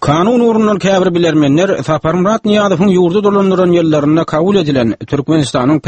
Kanun urundan käbir bilermenler Saparmurat Niyazowyň ýurdu dolandyran ýerlerinde kabul edilen Türkmenistanyň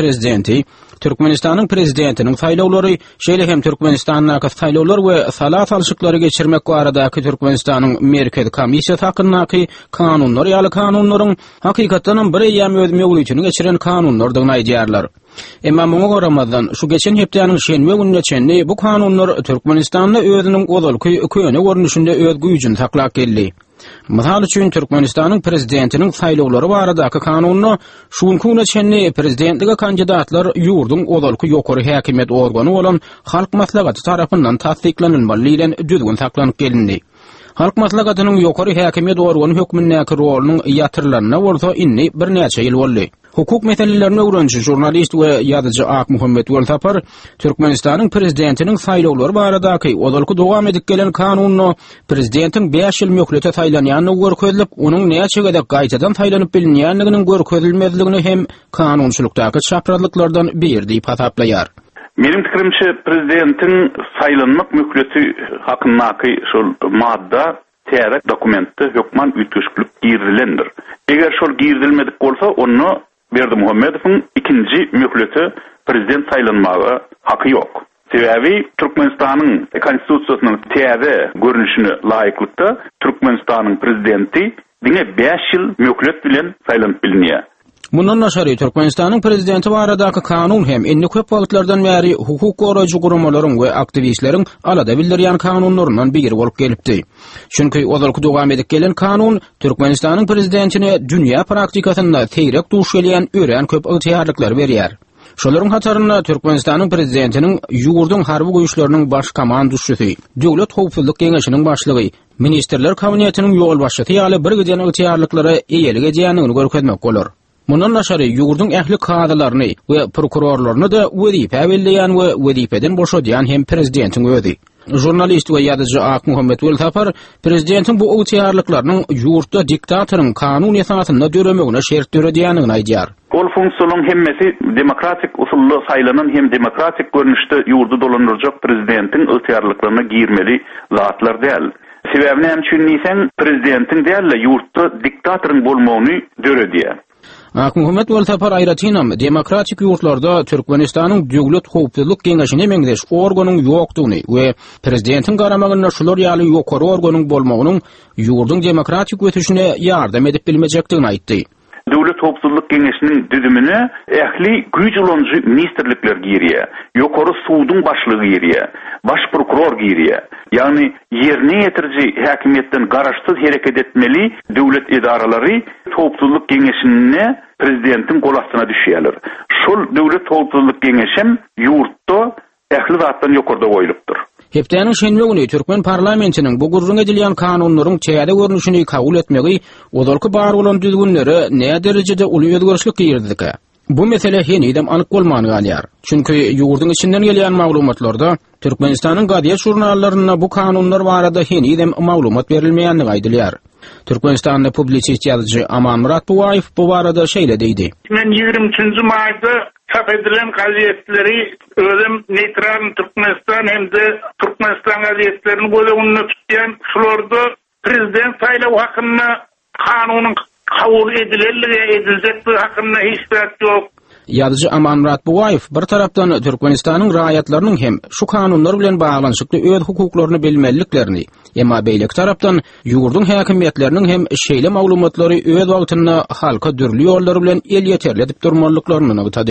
prezidentiniň saýlawlary, şeýle hem Türkmenistanyň saýlawlar we salat alşyklary geçirmek baradaky Türkmenistanyň merkezi komissiýasy hakyndaky kanunlar ýaly kanunlaryň hakykatdan bir ýam öz mögüliýetini geçiren kanunlardygyny aýdýarlar. Emma muňa garamadan şu geçen hepdeniň şenwe gününe çenli bu kanunlar Türkmenistanyň özüniň ozalky köne görnüşinde öz güýjüni saklap geldi. Mysal üçin Türkmenistanyň prezidentiniň saýlawlary baradaky kanuny şunkuna çenli prezidentlige kandidatlar ýurdun ozalky ýokary häkimet organy bolan halk maslahaty tarapyndan tasdiklanylmaly bilen düzgün saklanyp gelindi. Halk maslahatynyň ýokary häkimet organy hökmündäki rolunyň ýatyrylaryna bolsa inni bir näçe ýyl boldy. Hukuk meselelerini öwrençi jurnalist we ýazyjy Ak Muhammed Weltapar Türkmenistanyň prezidentiniň saýlawlary baradaky ozalky dowam edip gelen kanuny prezidentiň 5 ýyl möhlete saýlanýanyny görkezlip, onuň näçe gedek gaýtadan saýlanyp bilinýänligini görkezilmezligini hem kanunçylykdaky çaprazlyklardan biri diýip hasaplaýar. Benim fikrimçe prezidentin saylanmak möhleti hakyndaky şol madda täze dokumentde hökman ütgüşlük girdirilendir. Eger şol girdilmedik bolsa onu Berdi Muhammedowyň ikinji möhleti prezident saylanmagy haky ýok. Sebebi Türkmenistanyň konstitusiýasynyň täze görnüşine laýyklykda Türkmenistanyň prezidenti diňe 5 ýyl möhlet bilen saýlanyp bilinýär. Mundan naşary Türkmenistanyň prezidenti baradaky kanun hem enni köp wagtlardan bäri hukuk goraýjy guramalaryň we aktivistleriň alada bildirýän kanunlaryndan biri bolup gelipdi. Çünki ozalky dowam edip gelen kanun Türkmenistanyň prezidentine dünýä praktikasynda teýrek duş gelýän ören köp ygtyýarlyklar berýär. Şolaryň hatarynda Türkmenistanyň prezidentiniň ýurdun harby güýçleriniň baş komandusçysy, Döwlet Howpsuzlyk Geňeşiniň başlygy, Ministrler Kabinetiniň ýol başçysy ýaly bir giden ygtyýarlyklary eýelik edýändigini görkezmek bolar. Mundan naşary ýurdun ähli kadrlaryny we prokurorlaryny da wezipe belleýän we wezipeden boşadýan hem prezidentiň özi. Jurnalist we ýazyjy Ak Muhammed Weltapar prezidentin bu ygtyýarlyklarynyň ýurtda diktatoryň kanun esasynda döremegine şert döredýändigini aýdýar. Ol funksiyonyň hemmesi demokratik usully saýlanan hem demokratik görnüşde ýurdu dolandyrjak prezidentin ygtyýarlyklaryna girmeli zatlar däl. Sebäbini hem düşünýän prezidentin däl ýurtda diktatoryň bolmagyny döredýär. Ak Muhammed Weltapar aýratynam demokratik ýurtlarda Türkmenistanyň Döwlet Howpsuzlyk Geňeşine meňzeş organyň ýokdugyny we prezidentiň garamagyna şular ýaly ýokary organyň bolmagynyň ýurdun demokratik ötüşine ýardam edip bilmejekdigini aýtdy. Döwlet Howpsuzlyk Geňeşiniň düzümine ähli güýç ulanjy ministrlikler girýär, ýokary suwdyň başlygy girýär, baş prokuror girýär. Ýagny ýerine ýetirji häkimetden garaşsyz hereket etmeli döwlet edaralary Howpsuzlyk Geňeşine prezidentin golastyna düşýärler. Şol Döwlet Howpsuzlyk Geňeşim ýurtda ähli zatdan ýokarda goýulypdyr. Hepdeniň şenwe güni Türkmen parlamentiniň bu gurrun edilýän kanunlaryň täze görnüşini kabul etmegi ozalky bar bolan düzgünleri näme derejede uly özgörüşlik girdi. Bu mesele henidem anyk bolmany galýar. Çünki ýurdun içinden gelýän maglumatlarda Türkmenistanyň gadyet jurnallaryna bu kanunlar barada henidem maglumat berilmeýändigi aýdylýar. Türkmenistanyň publisist ýazyjy Amanmurat Buwaýew bu barada şeýle diýdi. Men 23-nji maýda çap edilen gazetleri özüm neytral Türkmenistan hemde Türkmenistan gazetlerini gözüňde tutýan şularda prezident saýlaw hakynda kanunyň kabul edileligi edilecekdir hakynda hiç zat ýok. Ýazyjy Amanmurat Buwaýew bir tarapdan Türkmenistanyň raýatlarynyň hem şu kanunlar bilen baglanyşykly öz hukuklaryny bilmeliliklerini, emma beýlek tarapdan ýurdun häkimetleriniň hem şeýle maglumatlary öz wagtynda halka dürli ýollar bilen el ýeterli edip durmalyklaryny